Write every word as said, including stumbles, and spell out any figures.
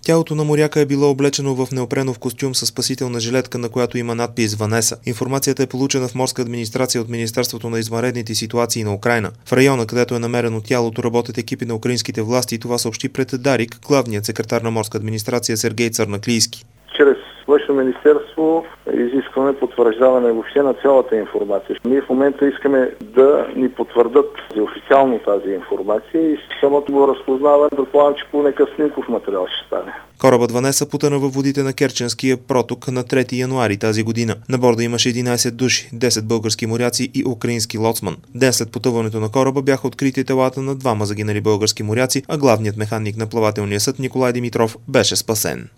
Тялото на моряка е било облечено в неопренов костюм със спасителна жилетка, на която има надпис „Ванеса“. Информацията е получена в морска администрация от Министерството на извънредните ситуации на Украйна. В района, където е намерено тялото, работят екипи на украинските власти и това съобщи пред Дарик главният секретар на морска администрация Сергей Църнаклийски. Чрез Външно министерство изискваме потвърждаване въобще на цялата информация. Ние в момента искаме да ни потвърдат официално тази информация и самото го разпознаване, предполагам, че по някакъв снимков материал ще стане. Корабът Ванеса потъна във водите на Керченския проток на трети януари тази година. На борда имаше единайсет души, десет български моряци и украински лоцман. Ден след потъването на кораба бяха открити телата на двама загинали български моряци, а главният механик на плавателния съд Николай Димитров беше спасен.